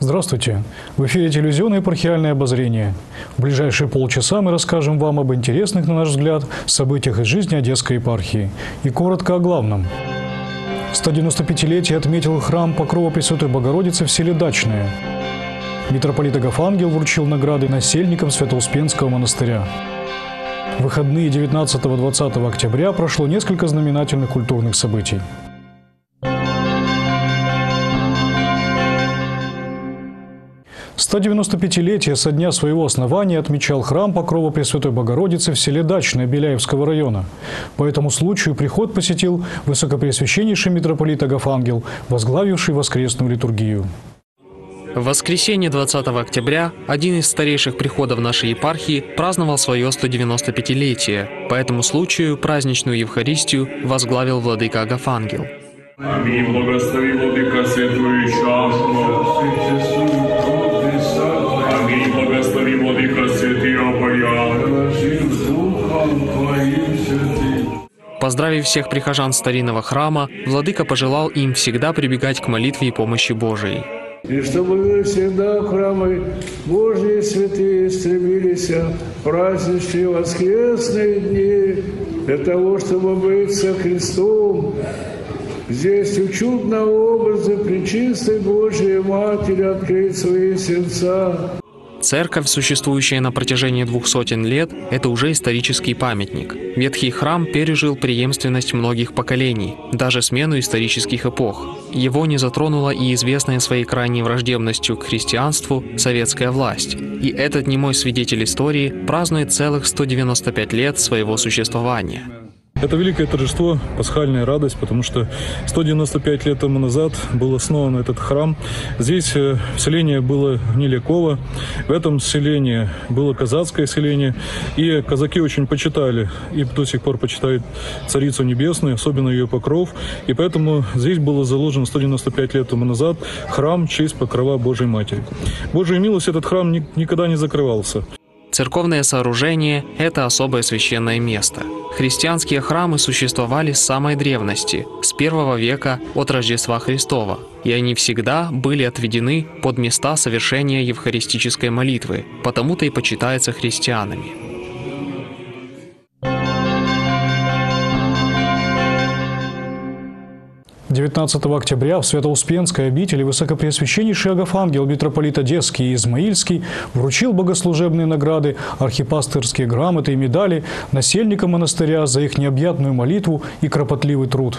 Здравствуйте! В эфире телевизионное епархиальное обозрение. В ближайшие полчаса мы расскажем вам об интересных, на наш взгляд, событиях из жизни Одесской епархии. И коротко о главном. 195-летие отметил храм Покрова Пресвятой Богородицы в селе Дачное. Митрополит Агафангел вручил награды насельникам Свято-Успенского монастыря. В выходные 19-20 октября прошло несколько знаменательных культурных событий. – 195-летие со дня своего основания отмечал храм Покрова Пресвятой Богородицы в селе Дачное Беляевского района. По этому случаю приход посетил высокопреосвященнейший митрополит Агафангел, возглавивший воскресную литургию. В воскресенье 20 октября один из старейших приходов нашей епархии праздновал свое 195-летие. По этому случаю праздничную Евхаристию возглавил владыка Агафангел. Аминь. Благослови, владыка, святую чашу. Аминь. Благослови, владыка, святые обряды. Поздравив всех прихожан старинного храма, владыка пожелал им всегда прибегать к молитве и помощи Божией. И чтобы вы всегда в храмы Божьи святые стремились в праздничные воскресные дни для того, чтобы быть со Христом. Здесь в чудном образе Пречистой Божией Матери открыть свои сердца. Церковь, существующая на протяжении 200 лет, это уже исторический памятник. Ветхий храм пережил преемственность многих поколений, даже смену исторических эпох. Его не затронула и известная своей крайней враждебностью к христианству советская власть. И этот немой свидетель истории празднует целых 195 лет своего существования. Это великое торжество, пасхальная радость, потому что 195 лет тому назад был основан этот храм. Здесь селение было Гниляково, в этом селении было казацкое селение, и казаки очень почитали, и до сих пор почитают Царицу Небесную, особенно ее покров, и поэтому здесь было заложено 195 лет тому назад храм в честь покрова Божьей Матери. Божья милость, этот храм никогда не закрывался. Церковное сооружение – это особое священное место. Христианские храмы существовали с самой древности, с I века от Рождества Христова, и они всегда были отведены под места совершения евхаристической молитвы, потому-то и почитаются христианами. 19 октября в Свято-Успенской обители высокопреосвященнейший Агафангел, митрополит Одесский и Измаильский, вручил богослужебные награды, архипастырские грамоты и медали насельникам монастыря за их необъятную молитву и кропотливый труд.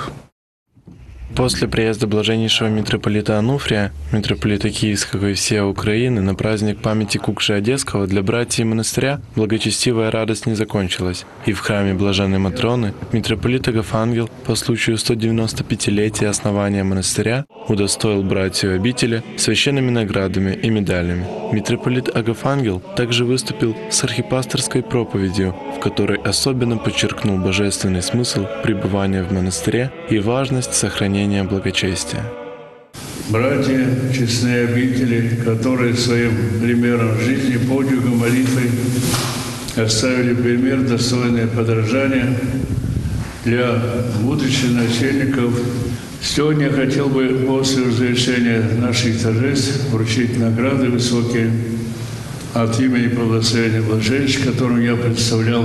После приезда блаженнейшего митрополита Ануфрия, митрополита Киевского и всей Украины на праздник памяти Кукши Одесского для братьев монастыря благочестивая радость не закончилась. И в храме Блаженной Матроны митрополит Агафангел по случаю 195-летия основания монастыря удостоил братьев обители священными наградами и медалями. Митрополит Агафангел также выступил с архипасторской проповедью, в которой особенно подчеркнул божественный смысл пребывания в монастыре и важность сохранения благочестия. Братья, честные обители, которые своим примером жизни, подвигом, молитвой оставили пример, достойное подражания для будущих насельников. Сегодня я хотел бы после завершения наших торжеств вручить награды высокие от имени благословения блаженнейших, которым я представлял,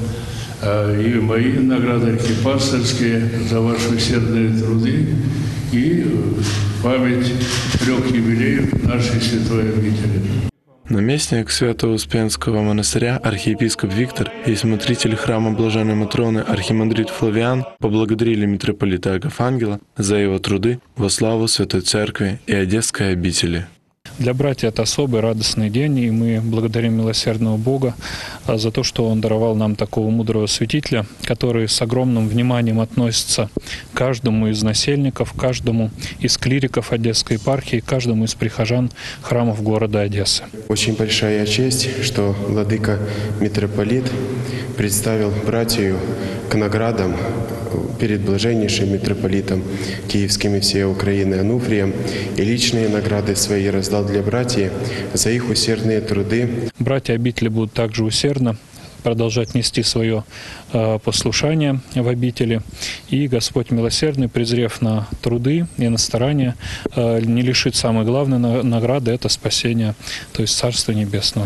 и мои награды архипасторские за ваши усердные труды и память 3 юбилеев нашей святой обители. Наместник Свято-Успенского монастыря архиепископ Виктор и смотритель храма Блаженной Матроны архимандрит Флавиан поблагодарили митрополита Агафангела за его труды во славу Святой Церкви и Одесской обители. Для братьев это особый радостный день, и мы благодарим милосердного Бога за то, что Он даровал нам такого мудрого святителя, который с огромным вниманием относится к каждому из насельников, каждому из клириков Одесской епархии, каждому из прихожан храмов города Одессы. Очень большая честь, что владыка митрополит представил братью к наградам перед блаженнейшим митрополитом Киевским и всей Украины Ануфрием, и личные награды свои раздал для братьев за их усердные труды. Братья обители будут также усердно продолжать нести свое послушание в обители. И Господь милосердный, презрев на труды и на старания, не лишит самой главной награды – это спасение, то есть Царства Небесного.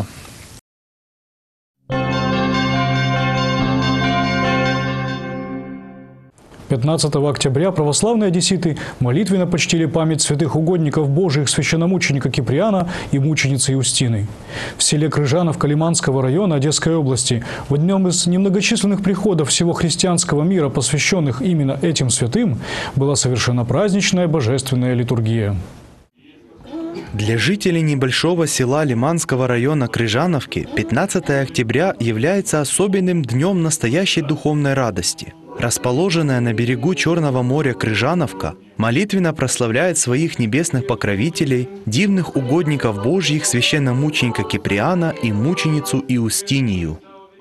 15 октября православные одесситы молитвенно почтили память святых угодников Божиих священномученика Киприана и мученицы Иустины. В селе Крыжановка Лиманского района Одесской области в одном из немногочисленных приходов всего христианского мира, посвященных именно этим святым, была совершена праздничная божественная литургия. Для жителей небольшого села Лиманского района Крыжановки 15 октября является особенным днем настоящей духовной радости. Расположенная на берегу Черного моря Крыжановка молитвенно прославляет своих небесных покровителей, дивных угодников Божьих, священномученика Киприана и мученицу Иустинию.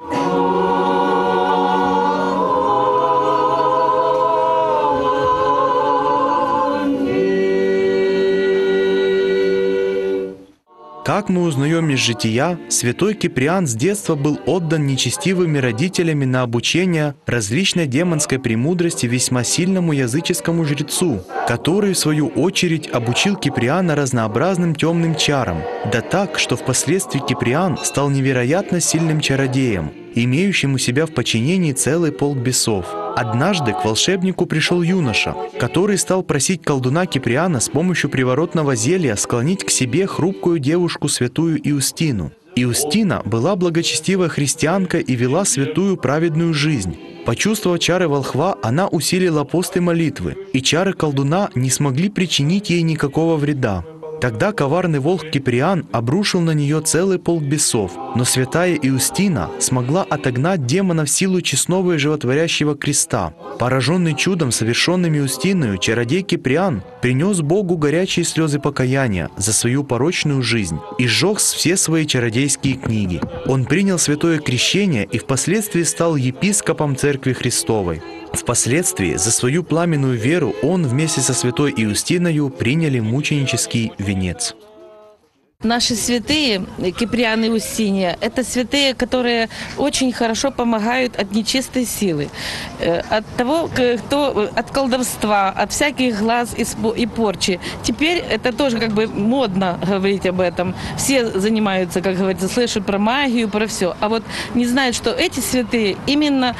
Как мы узнаем из жития, святой Киприан с детства был отдан нечестивыми родителями на обучение различной демонской премудрости весьма сильному языческому жрецу, который, в свою очередь, обучил Киприана разнообразным темным чарам, да так, что впоследствии Киприан стал невероятно сильным чародеем, имеющим у себя в подчинении целый полк бесов. Однажды к волшебнику пришел юноша, который стал просить колдуна Киприана с помощью приворотного зелья склонить к себе хрупкую девушку святую Иустину. Иустина была благочестивая христианка и вела святую праведную жизнь. Почувствовав чары волхва, она усилила посты молитвы, и чары колдуна не смогли причинить ей никакого вреда. Тогда коварный волк Киприан обрушил на нее целый полк бесов, но святая Иустина смогла отогнать демона в силу честного и животворящего креста. Пораженный чудом, совершенным Иустиною, чародей Киприан принес Богу горячие слезы покаяния за свою порочную жизнь и сжег все свои чародейские книги. Он принял святое крещение и впоследствии стал епископом Церкви Христовой. Впоследствии за свою пламенную веру он вместе со святой Иустиною приняли мученический венец. Наши святые, Киприан и Иустиния, это святые, которые очень хорошо помогают от нечистой силы, от того, от колдовства, от всяких глаз и порчи. Теперь это тоже как бы модно говорить об этом. Все занимаются, как говорится, слышат про магию, про все. А вот не знают, что эти святые именно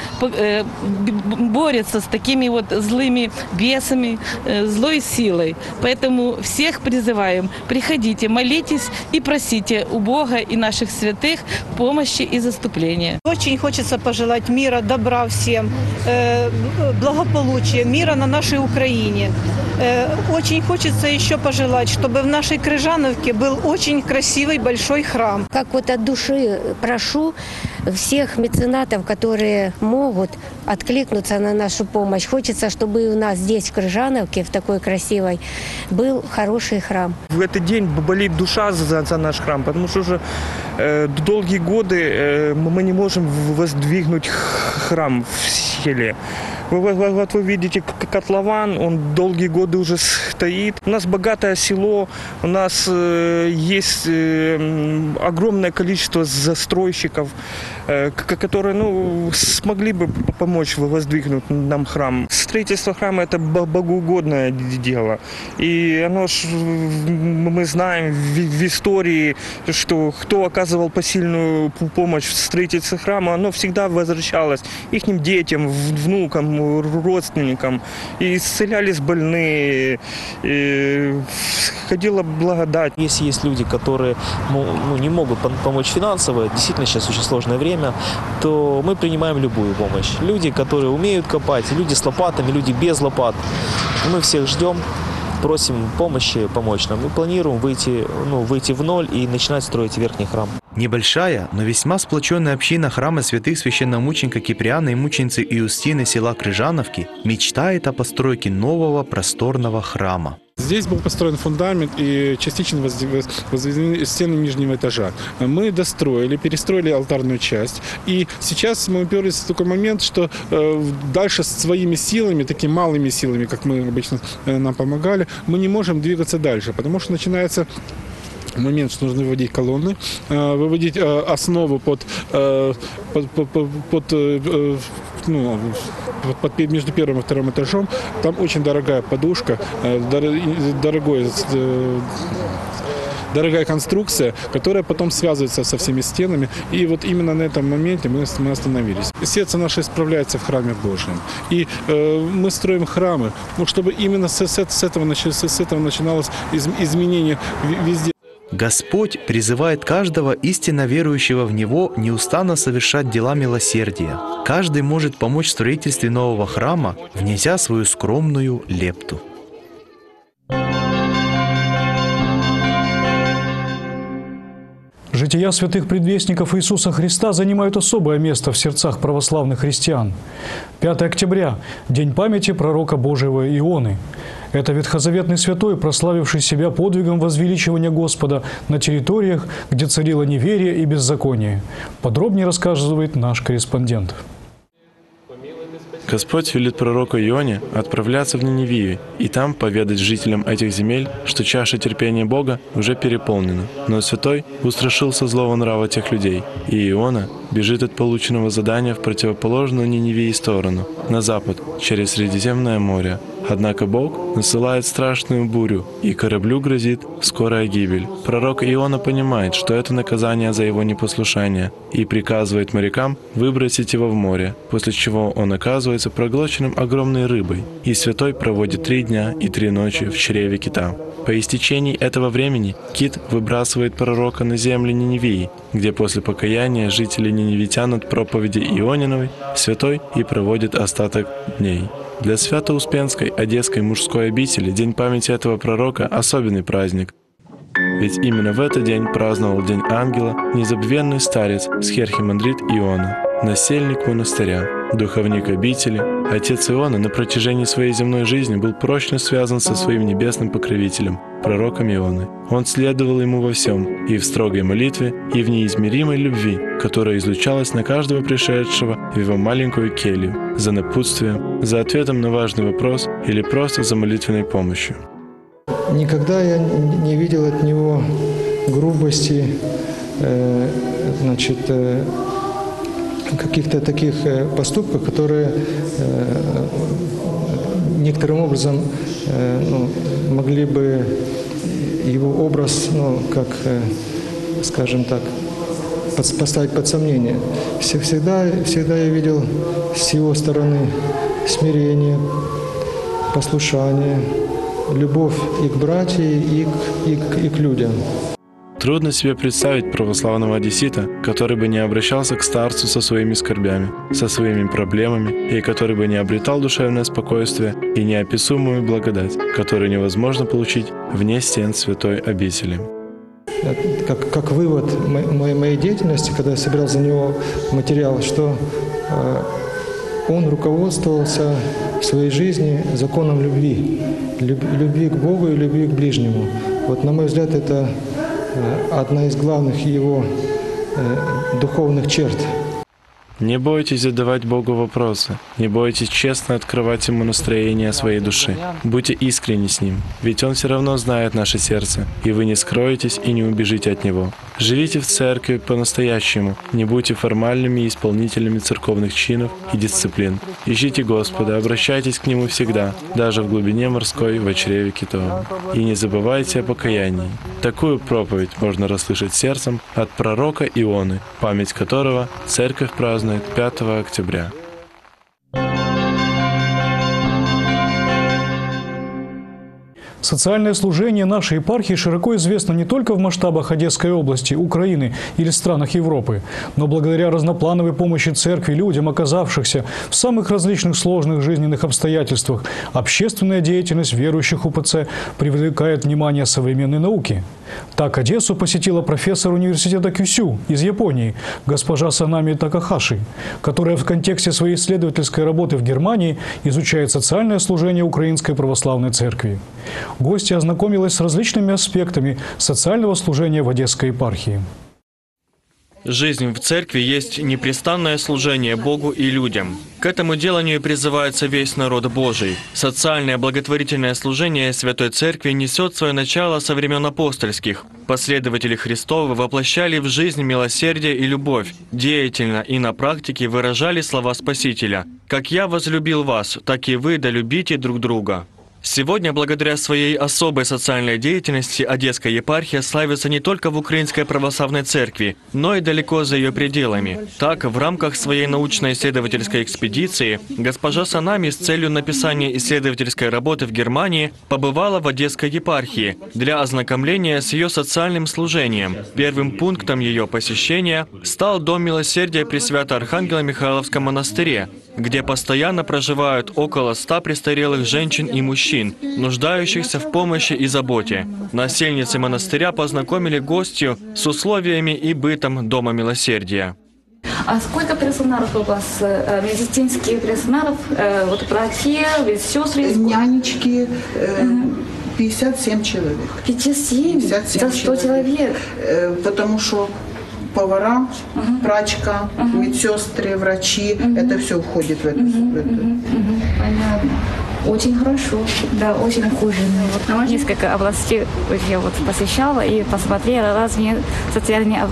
борются с такими вот злыми бесами, злой силой. Поэтому всех призываем, приходите, молитесь и просите у Бога и наших святых помощи и заступления. Очень хочется пожелать мира, добра всем, благополучия, мира на нашей Украине. Очень хочется еще пожелать, чтобы в нашей Крыжановке был очень красивый большой храм. Как вот от души прошу всех меценатов, которые могут откликнуться на нашу помощь. Хочется, чтобы и у нас здесь, в Крыжановке, в такой красивой, был хороший храм. В этот день болит душа за наш храм, потому что уже долгие годы мы не можем воздвигнуть храм в селе. Вот вы видите котлован, он долгие годы уже стоит. У нас богатое село, у нас есть огромное количество застройщиков, которые смогли бы помочь воздвигнуть нам храм. Строительство храма – это богоугодное дело. И мы знаем в истории, что кто оказывал посильную помощь в строительстве храма, оно всегда возвращалось их детям, внукам, родственникам. И исцелялись больные, и ходила благодать. Если есть люди, которые не могут помочь финансово, действительно сейчас очень сложное время, то мы принимаем любую помощь. Люди, которые умеют копать, люди с лопатами, люди без лопат. Мы всех ждем, просим помощи, помочь нам. Мы планируем выйти в ноль и начинать строить верхний храм. Небольшая, но весьма сплоченная община храма святых священномученика Киприана и мученицы Иустины села Крыжановки мечтает о постройке нового просторного храма. Здесь был построен фундамент и частично возведены стены нижнего этажа. Мы достроили, перестроили алтарную часть. И сейчас мы уперлись в такой момент, что дальше своими силами, такими малыми силами, как мы обычно нам помогали, мы не можем двигаться дальше, потому что начинается момент, что нужно выводить колонны, выводить основу между первым и вторым этажом. Там очень дорогая подушка, дорогая конструкция, которая потом связывается со всеми стенами. И вот именно на этом моменте мы остановились. Сердце наше исправляется в храме Божьем. И мы строим храмы, чтобы именно с этого начиналось изменение везде. Господь призывает каждого истинно верующего в Него неустанно совершать дела милосердия. Каждый может помочь в строительстве нового храма, внеся свою скромную лепту. Жития святых предвестников Иисуса Христа занимают особое место в сердцах православных христиан. 5 октября – День памяти пророка Божьего Ионы. Это ветхозаветный святой, прославивший себя подвигом возвеличивания Господа на территориях, где царило неверие и беззаконие. Подробнее рассказывает наш корреспондент. Господь велит пророку Ионе отправляться в Ниневию и там поведать жителям этих земель, что чаша терпения Бога уже переполнена. Но святой устрашился злого нрава тех людей, и Иона бежит от полученного задания в противоположную Ниневии сторону, на запад, через Средиземное море. Однако Бог насылает страшную бурю, и кораблю грозит скорая гибель. Пророк Иона понимает, что это наказание за его непослушание, и приказывает морякам выбросить его в море, после чего он оказывается проглоченным огромной рыбой, и святой проводит 3 дня и 3 ночи в чреве кита. По истечении этого времени кит выбрасывает пророка на земли Ниневии, где после покаяния жители ниневитян от проповеди Иониновой святой и проводит остаток дней. Для Свято-Успенской Одесской мужской обители День памяти этого пророка – особенный праздник. Ведь именно в этот день праздновал День Ангела незабвенный старец схиархимандрит Иона, насельник монастыря, духовник обители. Отец Иона на протяжении своей земной жизни был прочно связан со своим небесным покровителем, пророком Ионы. Он следовал ему во всем, и в строгой молитве, и в неизмеримой любви, которая излучалась на каждого пришедшего в его маленькую келью, за напутствием, за ответом на важный вопрос или просто за молитвенной помощью. Никогда я не видел от него грубости, каких-то таких поступков, которые некоторым образом могли бы его образ, скажем так, поставить под сомнение. Всегда я видел с его стороны смирение, послушание, любовь и к братьям, и к людям. Трудно себе представить православного одессита, который бы не обращался к старцу со своими скорбями, со своими проблемами, и который бы не обретал душевное спокойствие и неописуемую благодать, которую невозможно получить вне стен святой обители. Как вывод моей деятельности, когда я собирал за него материал, что он руководствовался в своей жизни законом любви. Любви к Богу и любви к ближнему. Вот, на мой взгляд, это одна из главных его духовных черт. Не бойтесь задавать Богу вопросы, не бойтесь честно открывать Ему настроение своей души. Будьте искренни с Ним, ведь Он все равно знает наше сердце, и вы не скроетесь и не убежите от Него. Живите в церкви по-настоящему, не будьте формальными исполнителями церковных чинов и дисциплин. Ищите Господа, обращайтесь к Нему всегда, даже в глубине морской, в чреве китовом. И не забывайте о покаянии. Такую проповедь можно расслышать сердцем от пророка Ионы, память которого церковь празднует 5 октября. Социальное служение нашей епархии широко известно не только в масштабах Одесской области, Украины или странах Европы, но благодаря разноплановой помощи церкви людям, оказавшихся в самых различных сложных жизненных обстоятельствах, общественная деятельность верующих УПЦ привлекает внимание современной науки. Так Одессу посетила профессор университета Кюсю из Японии, госпожа Санами Такахаши, которая в контексте своей исследовательской работы в Германии изучает социальное служение Украинской православной церкви. Гостья ознакомилась с различными аспектами социального служения в Одесской епархии. Жизнь в церкви есть непрестанное служение Богу и людям. К этому деланию призывается весь народ Божий. Социальное благотворительное служение Святой Церкви несет свое начало со времен апостольских. Последователи Христовы воплощали в жизнь милосердие и любовь, деятельно и на практике выражали слова Спасителя. «Как я возлюбил вас, так и вы долюбите друг друга». Сегодня, благодаря своей особой социальной деятельности, Одесская епархия славится не только в Украинской Православной Церкви, но и далеко за ее пределами. Так, в рамках своей научно-исследовательской экспедиции госпожа Санами с целью написания исследовательской работы в Германии побывала в Одесской епархии для ознакомления с ее социальным служением. Первым пунктом ее посещения стал Дом милосердия при Свято-Архангело Михайловском монастыре, где постоянно проживают около 100 престарелых женщин и мужчин, нуждающихся в помощи и заботе. Насельницы монастыря познакомили гостью с условиями и бытом Дома милосердия. А сколько персоналов у вас? Медицинских персоналов, вот врачи, сестры? Нянечки, 57 человек. 57? За 100 человек? Потому что повара, прачка, медсестры, врачи, это все входит в это. Понятно. Очень хорошо, да, очень ухоженно. Вот несколько областей я вот посещала и посмотрела разные социальные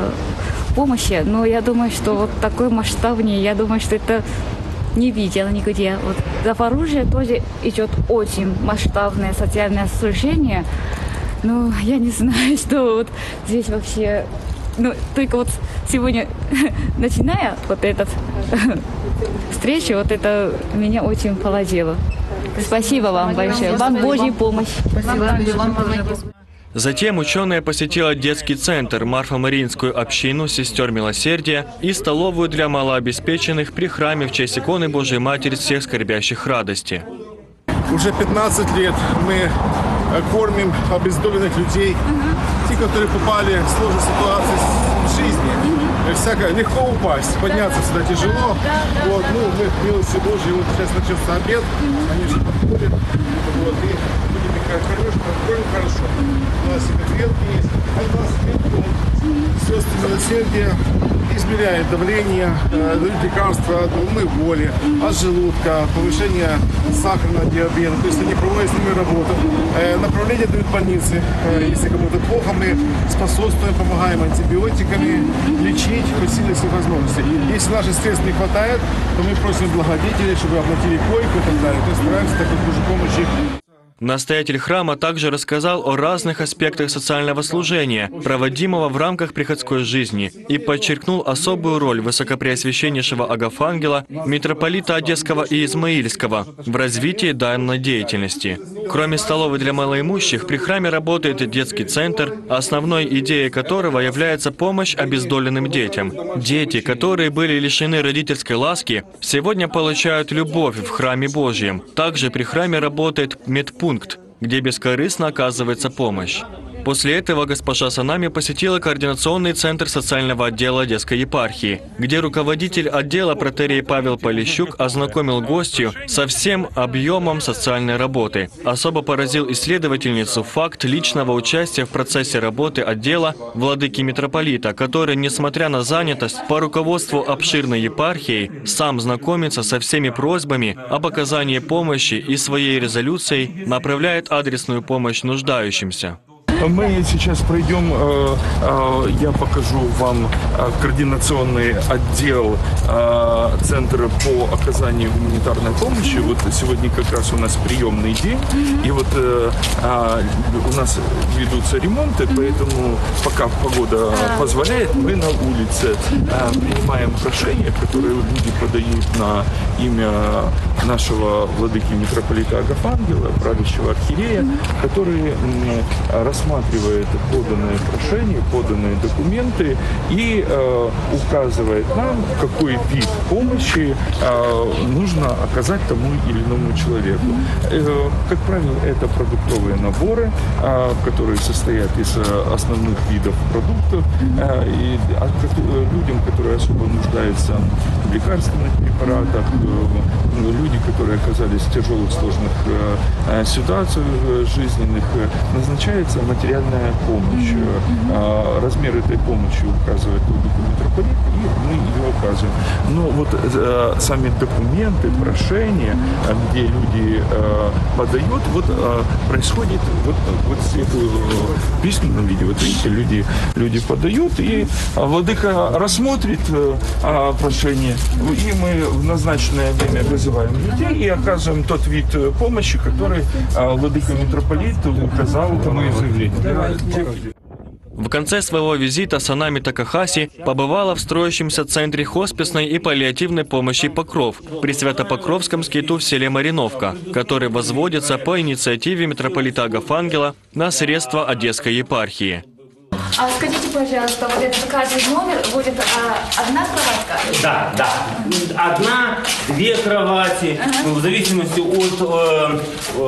помощи, но я думаю, что вот такой масштабный, я думаю, что это не видела нигде. Вот в Запорожье тоже идет очень масштабное социальное служение, но я не знаю, что вот здесь вообще. Ну, только вот сегодня, начиная вот эту встречу, вот это меня очень положило. Спасибо вам большое. Вам Божья помощь. Спасибо. Затем ученые посетила детский центр, Марфо-Мариинскую общину сестер милосердия и столовую для малообеспеченных при храме в честь иконы Божьей Матери всех скорбящих радости. Уже 15 лет мы кормим обездоленных людей, те, которые попали в сложную ситуацию в жизни. Всяко легко упасть, подняться сюда тяжело. Вот, ну, мы, милостью Божьей, вот сейчас начался обед, они уже подходят, вот, и будет такая кормежка, кормим хорошо. У нас и котлетки есть, а у нас сестры милосердия измеряет давление, дают лекарства от головной боли, от желудка, повышение сахарного диабета. То есть они проводят с ними работу. Направление дают больницы. Если кому-то плохо, мы способствуем, помогаем антибиотиками, лечить по силе своих возможностей. Если наших средств не хватает, то мы просим благодетелей, чтобы оплатили койку и так далее. То есть стараемся такой же помощи. Настоятель храма также рассказал о разных аспектах социального служения, проводимого в рамках приходской жизни, и подчеркнул особую роль высокопреосвященнейшего Агафангела, митрополита Одесского и Измаильского в развитии данной деятельности. Кроме столовой для малоимущих, при храме работает детский центр, основной идеей которого является помощь обездоленным детям. Дети, которые были лишены родительской ласки, сегодня получают любовь в храме Божьем. Также при храме работает медпункт, где бескорыстно оказывается помощь. После этого госпожа Санами посетила координационный центр социального отдела Одесской епархии, где руководитель отдела протоиерей Павел Полищук ознакомил гостью со всем объемом социальной работы. Особо поразил исследовательницу факт личного участия в процессе работы отдела владыки митрополита, который, несмотря на занятость по руководству обширной епархией, сам знакомится со всеми просьбами об оказании помощи и своей резолюцией направляет адресную помощь нуждающимся. Мы сейчас пройдем, я покажу вам координационный отдел Центра по оказанию гуманитарной помощи. Вот сегодня как раз у нас приемный день, и вот у нас ведутся ремонты, поэтому пока погода позволяет, мы на улице принимаем прошения, которые люди подают на имя нашего владыки митрополита Агафангела, правящего архиерея, который рассматривает поданные прошения, поданные документы и указывает нам, какой вид помощи нужно оказать тому или иному человеку. Как правило, это продуктовые наборы, которые состоят из основных видов продуктов, и людям, которые особо нуждаются в лекарственных препаратах, люди, которые оказались в тяжелых, сложных ситуациях жизненных, назначается материальная помощь. Размер этой помощи указывает владыка митрополит, и мы ее оказываем. Но вот сами документы, прошения, где люди подают, вот происходит вот в письменном виде. Вот видите, люди подают, и владыка рассмотрит прошение, и мы в назначенное время вызываем людей и оказываем тот вид помощи, который владыка митрополит указал в моем заявлении. В конце своего визита Санами Такахаси побывала в строящемся центре хосписной и паллиативной помощи «Покров» при Свято-Покровском скиту в селе Мариновка, который возводится по инициативе митрополита Агафангела на средства Одесской епархии. А скажите, пожалуйста, вот это каждый номер будет одна кроватка? Да. Одна, две кровати, в зависимости от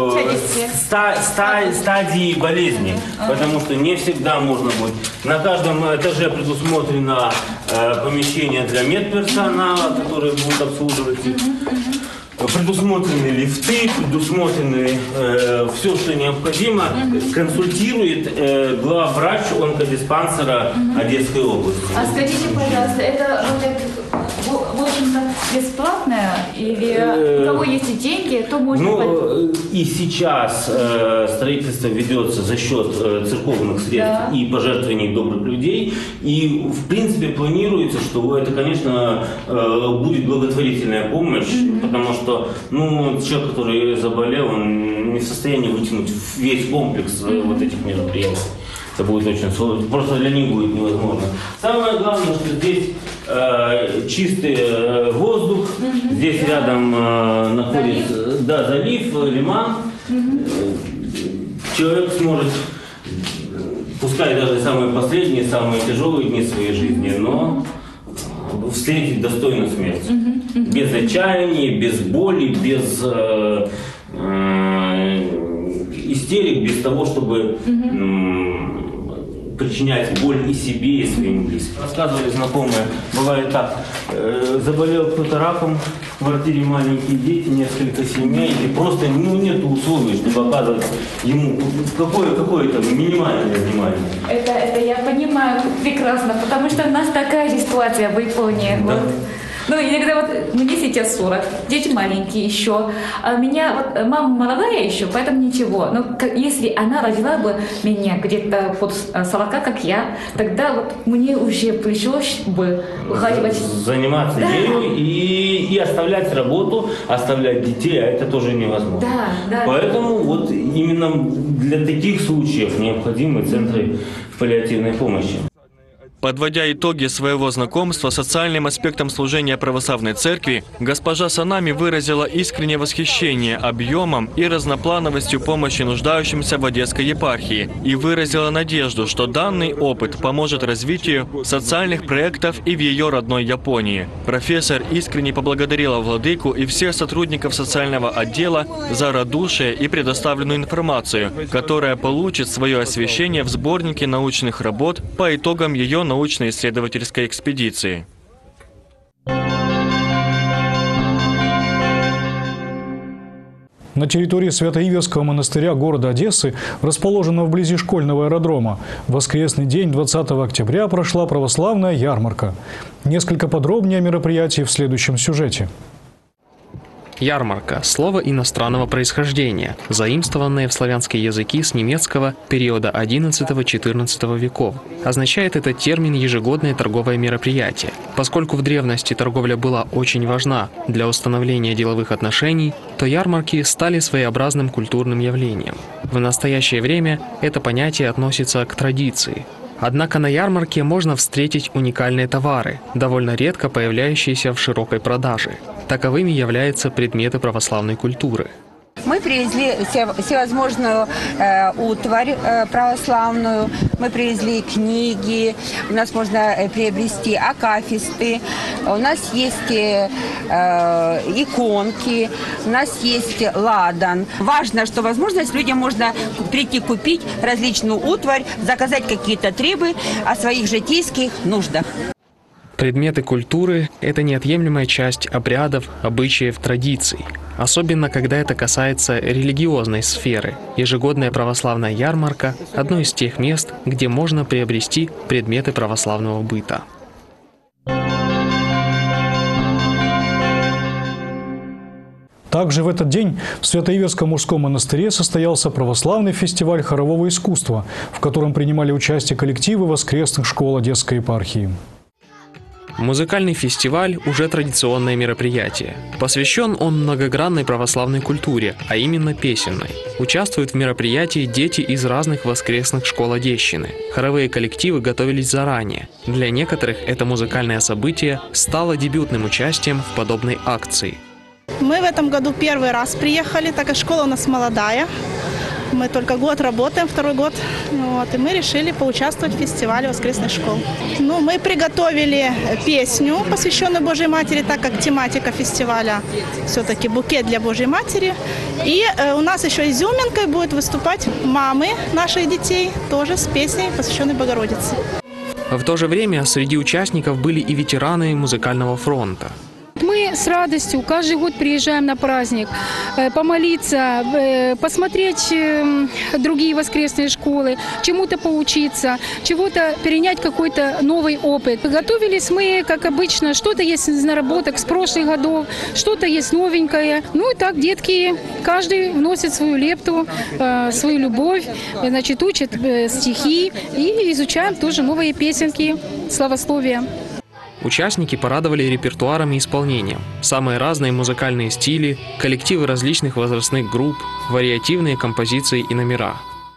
стадии болезни. Потому что не всегда можно будет. На каждом этаже предусмотрено помещение для медперсонала, который будет обслуживать. Предусмотрены лифты, предусмотрены все, что необходимо. Консультирует главврач онкодиспансера Одесской области. А скажите, пожалуйста, это в общем-то бесплатное или у кого есть деньги, то можно... И сейчас строительство ведется за счет церковных средств и пожертвований добрых людей. И в принципе планируется, что это, конечно, будет благотворительная помощь, потому что человек, который заболел, он не в состоянии вытянуть весь комплекс вот этих мероприятий. Это будет очень сложно, просто для них будет невозможно. Самое главное, что здесь чистый воздух, здесь рядом находится залив, лиман. Человек сможет, пускай даже самые последние, самые тяжелые дни своей жизни, но встретить достойную смерть. Без отчаяния, без боли, без истерик, без того, чтобы причинять боль и себе, и своим близким. Рассказывали знакомые, бывает так, заболел кто-то раком, в квартире маленькие дети, несколько семей, и просто нет условий, чтобы оказывать ему какое-то минимальное внимание. Это я понимаю прекрасно, потому что у нас такая же ситуация в Японии. Да. Вот. Иногда мне сейчас 40, дети маленькие еще, а у меня мама молодая еще, поэтому ничего. Но если она родила бы меня где-то под 40, как я, тогда мне уже пришлось бы ухаживать. Заниматься ею и оставлять работу, оставлять детей, а это тоже невозможно. Да. Поэтому именно для таких случаев необходимы центры паллиативной помощи. Подводя итоги своего знакомства с социальным аспектом служения православной церкви, госпожа Санами выразила искреннее восхищение объемом и разноплановостью помощи нуждающимся в Одесской епархии и выразила надежду, что данный опыт поможет развитию социальных проектов и в ее родной Японии. Профессор искренне поблагодарила владыку и всех сотрудников социального отдела за радушие и предоставленную информацию, которая получит свое освещение в сборнике научных работ по итогам ее научно-исследовательской экспедиции. На территории Свято-Иверского монастыря города Одессы, расположенного вблизи школьного аэродрома, в воскресный день 20 октября прошла православная ярмарка. Несколько подробнее о мероприятии в следующем сюжете. Ярмарка – слово иностранного происхождения, заимствованное в славянские языки с немецкого периода XI-XIV веков. Означает этот термин ежегодное торговое мероприятие. Поскольку в древности торговля была очень важна для установления деловых отношений, то ярмарки стали своеобразным культурным явлением. В настоящее время это понятие относится к традиции. Однако на ярмарке можно встретить уникальные товары, довольно редко появляющиеся в широкой продаже. Таковыми являются предметы православной культуры. Мы привезли всевозможную утварь православную, мы привезли книги, у нас можно приобрести акафисты, у нас есть иконки, у нас есть ладан. Важно, что возможность людям можно прийти купить различную утварь, заказать какие-то требы о своих житейских нуждах. Предметы культуры – это неотъемлемая часть обрядов, обычаев, традиций. Особенно, когда это касается религиозной сферы. Ежегодная православная ярмарка – одно из тех мест, где можно приобрести предметы православного быта. Также в этот день в Свято-Иверском мужском монастыре состоялся православный фестиваль хорового искусства, в котором принимали участие коллективы воскресных школ Одесской епархии. Музыкальный фестиваль – уже традиционное мероприятие. Посвящен он многогранной православной культуре, а именно песенной. Участвуют в мероприятии дети из разных воскресных школ Одещины. Хоровые коллективы готовились заранее. Для некоторых это музыкальное событие стало дебютным участием в подобной акции. Мы в этом году первый раз приехали, так как школа у нас молодая. Мы только год работаем, второй год. И мы решили поучаствовать в фестивале воскресных школ. Мы приготовили песню, посвященную Божьей Матери, так как тематика фестиваля все-таки букет для Божьей Матери. И у нас еще изюминкой будет выступать мамы наших детей, тоже с песней, посвященной Богородице. В то же время среди участников были и ветераны музыкального фронта. Мы с радостью каждый год приезжаем на праздник, помолиться, посмотреть другие воскресные школы, чему-то поучиться, чего-то перенять какой-то новый опыт. Готовились мы, как обычно, что-то есть из наработок с прошлых годов, что-то есть новенькое. И так детки, каждый вносит свою лепту, свою любовь, учат стихи и изучаем тоже новые песенки, славословия. Участники порадовали репертуаром и исполнением. Самые разные музыкальные стили, коллективы различных возрастных групп, вариативные композиции и номера.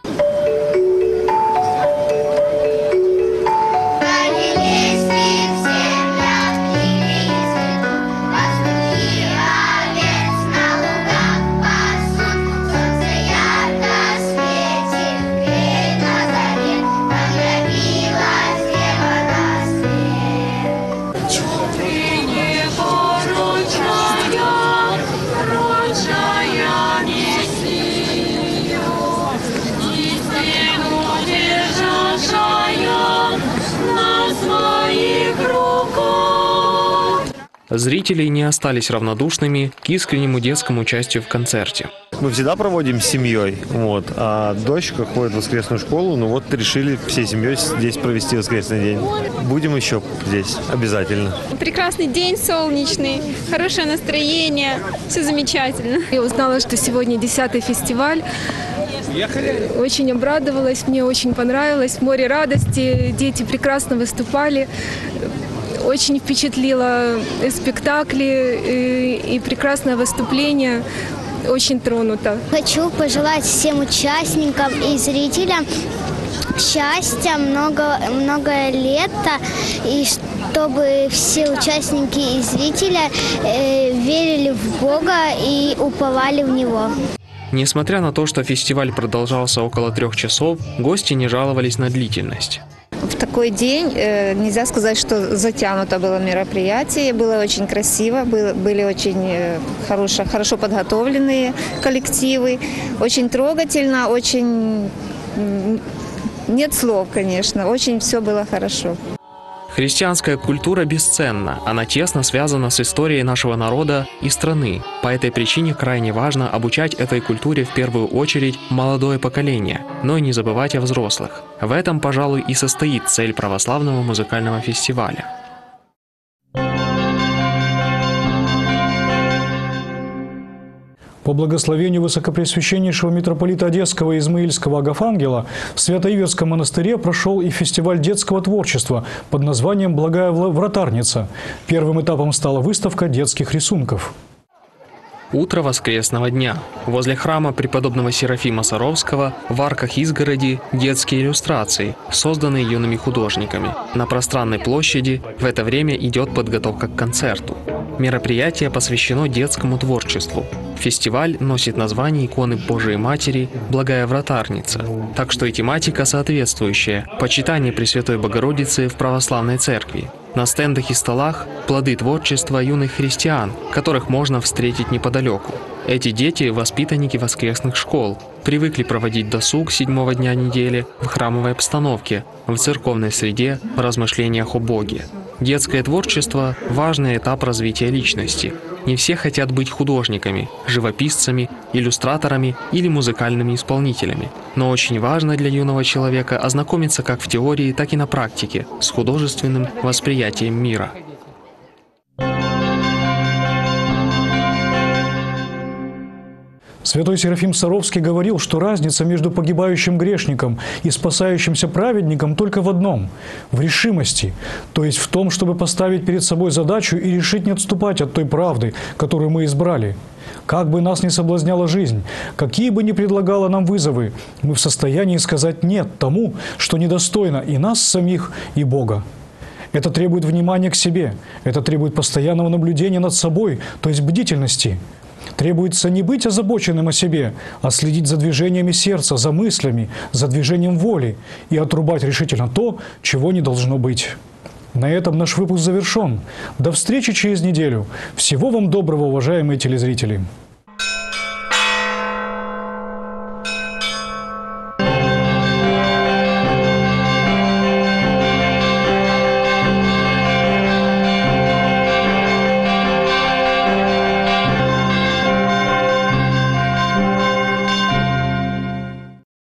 Зрители не остались равнодушными к искреннему детскому участию в концерте. Мы всегда проводим с семьей, а дочка ходит в воскресную школу, решили всей семьей здесь провести воскресный день. Будем еще здесь, обязательно. Прекрасный день, солнечный, хорошее настроение, все замечательно. Я узнала, что сегодня 10-й фестиваль. Очень обрадовалась, мне очень понравилось, море радости, дети прекрасно выступали. Очень впечатлило спектакли и прекрасное выступление. Очень тронута. Хочу пожелать всем участникам и зрителям счастья, много лета, и чтобы все участники и зрители верили в Бога и уповали в Него. Несмотря на то, что фестиваль продолжался около 3 часов, гости не жаловались на длительность. В такой день нельзя сказать, что затянуто было мероприятие, было очень красиво, были очень хорошо подготовленные коллективы, очень трогательно, очень нет слов, конечно, очень все было хорошо. Христианская культура бесценна, она тесно связана с историей нашего народа и страны. По этой причине крайне важно обучать этой культуре в первую очередь молодое поколение, но и не забывать о взрослых. В этом, пожалуй, и состоит цель православного музыкального фестиваля. По благословению Высокопреосвященнейшего митрополита Одесского и Измаильского Агафангела в Свято-Иверском монастыре прошел и фестиваль детского творчества под названием «Благая вратарница». Первым этапом стала выставка детских рисунков. Утро воскресного дня. Возле храма преподобного Серафима Саровского в арках изгороди детские иллюстрации, созданные юными художниками. На пространной площади в это время идет подготовка к концерту. Мероприятие посвящено детскому творчеству. Фестиваль носит название иконы Божией Матери «Благая вратарница». Так что и тематика соответствующая – почитание Пресвятой Богородицы в православной церкви. На стендах и столах – плоды творчества юных христиан, которых можно встретить неподалеку. Эти дети – воспитанники воскресных школ, привыкли проводить досуг 7-го дня недели в храмовой обстановке, в церковной среде, в размышлениях о Боге. Детское творчество – важный этап развития личности. Не все хотят быть художниками, живописцами, иллюстраторами или музыкальными исполнителями. Но очень важно для юного человека ознакомиться как в теории, так и на практике с художественным восприятием мира. Святой Серафим Саровский говорил, что разница между погибающим грешником и спасающимся праведником только в одном – в решимости, то есть в том, чтобы поставить перед собой задачу и решить не отступать от той правды, которую мы избрали. Как бы нас ни соблазняла жизнь, какие бы ни предлагала нам вызовы, мы в состоянии сказать «нет» тому, что недостойно и нас самих, и Бога. Это требует внимания к себе, это требует постоянного наблюдения над собой, то есть бдительности. Требуется не быть озабоченным о себе, а следить за движениями сердца, за мыслями, за движением воли и отрубать решительно то, чего не должно быть. На этом наш выпуск завершен. До встречи через неделю. Всего вам доброго, уважаемые телезрители!